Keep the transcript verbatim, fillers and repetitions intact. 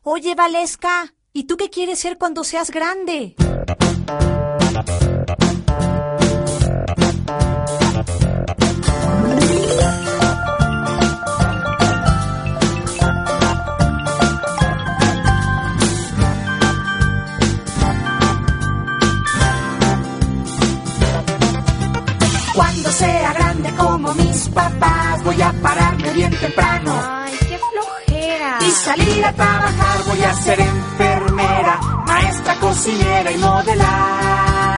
Oye, Valesca, ¿y tú qué quieres ser cuando seas grande? Cuando sea grande como mis papás, voy a pararme bien temprano. Ay, qué flojera. Y salir a trabajar, voy a ser enfermera, maestra, cocinera y modelar.